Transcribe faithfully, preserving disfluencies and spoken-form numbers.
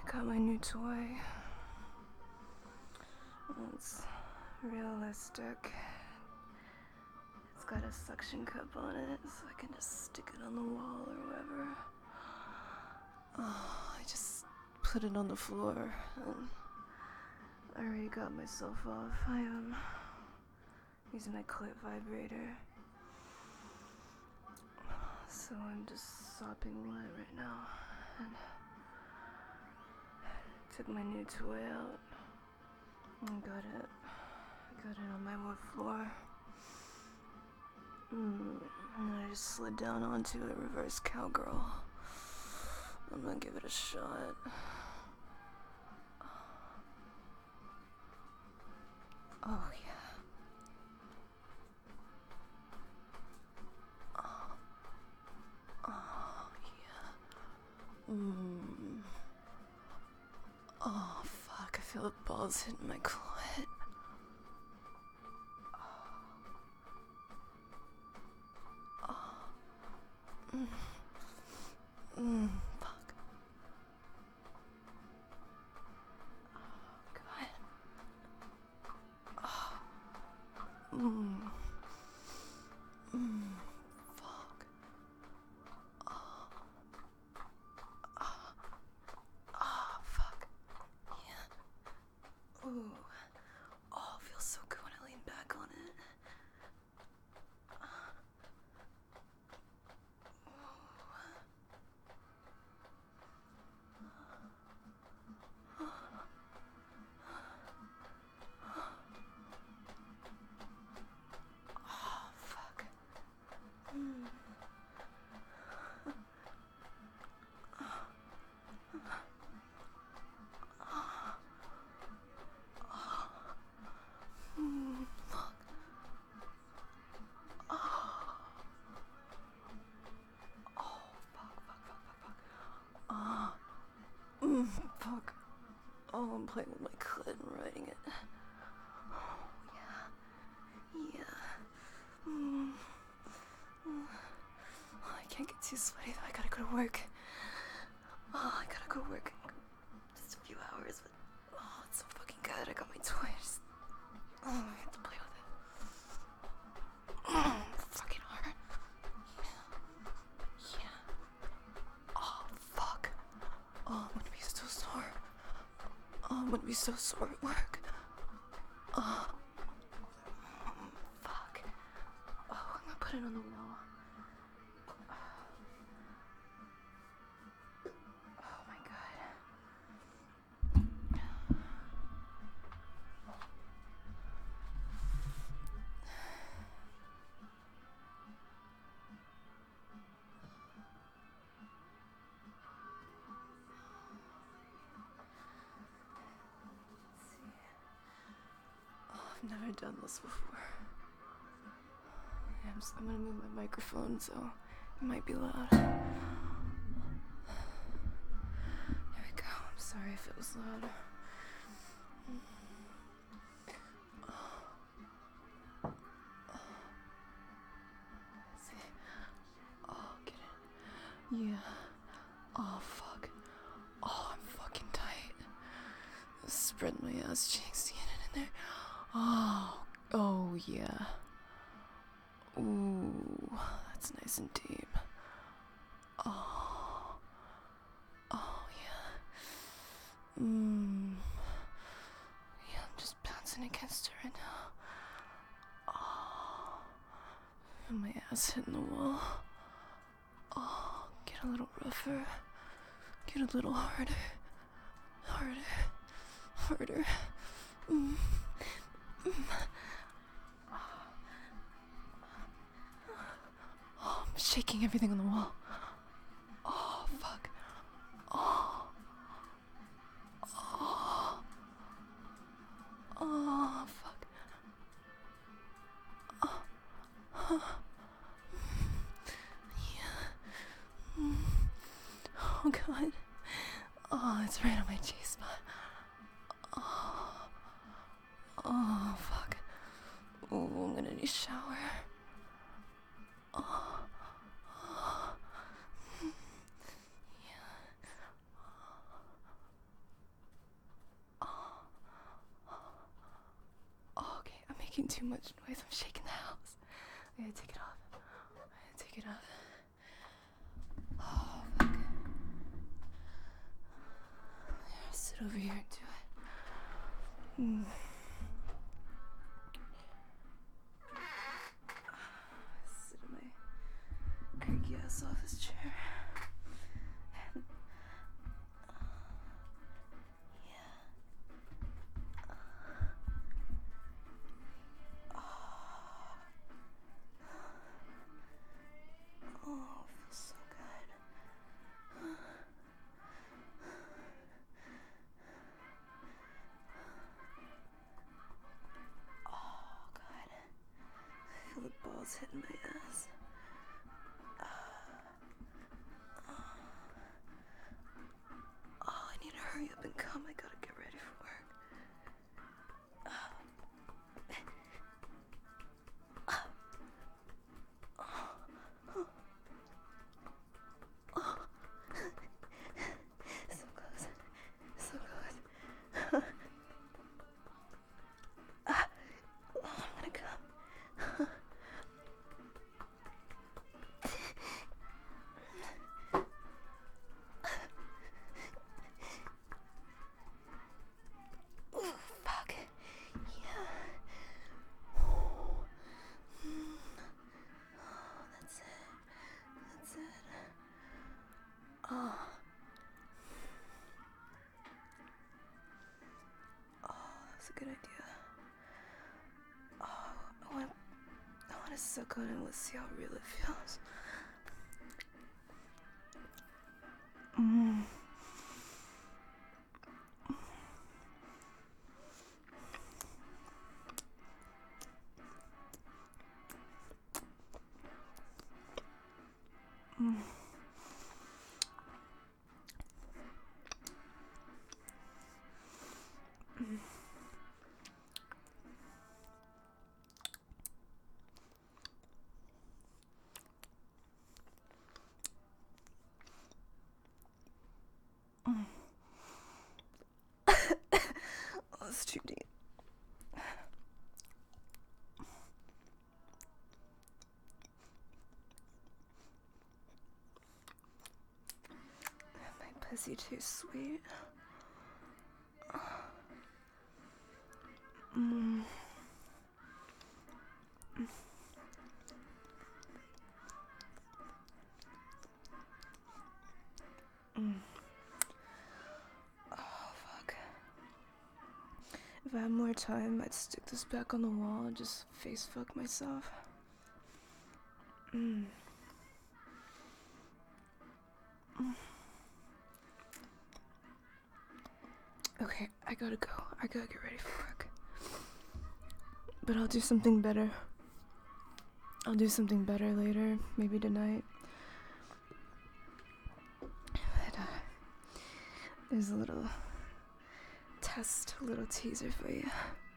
got my new toy. It's realistic. It's got a suction cup on it, so I can just stick it on the wall or wherever. Oh, I just put it on the floor, and I already got myself off. I am using my clit vibrator, so I'm just sopping wet right now, and took my new toy out and got it. Got it on my wood floor. Mm, and I just slid down onto it, reverse cowgirl. I'm gonna give it a shot. Oh yeah. Oh, oh yeah. Mm. Oh fuck, I feel the balls hitting my clit. Mm. Mm, fuck. Oh, God. Oh. Mm. Mm. Fuck. Oh. Oh. Oh, fuck. Yeah. Ooh. Oh, it feels so good when I lean back on it. Mm, fuck. Oh, I'm playing with my clit and riding it. Oh, yeah. Yeah. Mm. Mm. Oh, I can't get too sweaty though. I gotta go to work. Oh, I gotta go to work in just a few hours, but oh, it's so fucking good. I got my toy. I just, oh, I have to play with it. Mm, fucking hard. Yeah. Yeah. Oh, fuck. Oh, I'm gonna be so sore. Oh, I'm gonna be so sore at work. Oh. Fuck. Oh, I'm gonna put it on the wall. Oh my god. Oh, I've never done this before. Yeah, I'm, just, I'm gonna move my microphone so it might be loud. There we go. I'm sorry if it was loud. See? Oh, get it. Yeah. Oh, fuck. Oh, I'm fucking tight. Spread my ass cheeks to get it in there. Oh, oh yeah. Ooh, that's nice and deep. Oh, oh yeah. Mmm. Yeah, I'm just bouncing against it right now. Oh, and my ass hitting the wall. Oh, get a little rougher. Get a little harder. Harder. Harder. Mm. Mm. Oh, I'm shaking everything on the wall. Oh, fuck. Oh. Oh. Oh, fuck. Oh. Oh. Yeah. Mm. Oh, God. Oh, it's right on my G-spot. Oh. Oh, fuck. Oh, I'm gonna need a shower. Oh. Oh. Yeah. making too much noise. I'm shaking the house. I gotta take it off. I gotta take it off. Oh, fuck. Yeah, sit over here and do it. Mm. Sit in my creaky ass office chair. Oh, it feels so good. Oh, God. I feel the balls hitting my ass. Oh, I need to hurry up and come. I gotta get ready for work. So close. So close. Ah, oh, I'm gonna come. Ooh, fuck. Yeah. Oh, that's it. That's it. Oh. Oh, that's a good idea. Oh, I want to I want to suck on it. Let's see how real it feels. Mm. Mm. Mm. Mm. Oh, that's too deep. My pussy too sweet. Mm. Mm. Oh, fuck. If I had more time, I'd stick this back on the wall and just face fuck myself. Mm. Mm. Okay, I gotta go. I gotta get ready for work. But I'll do something better. I'll do something better later, maybe tonight. But, uh, there's a little test, a little teaser for you.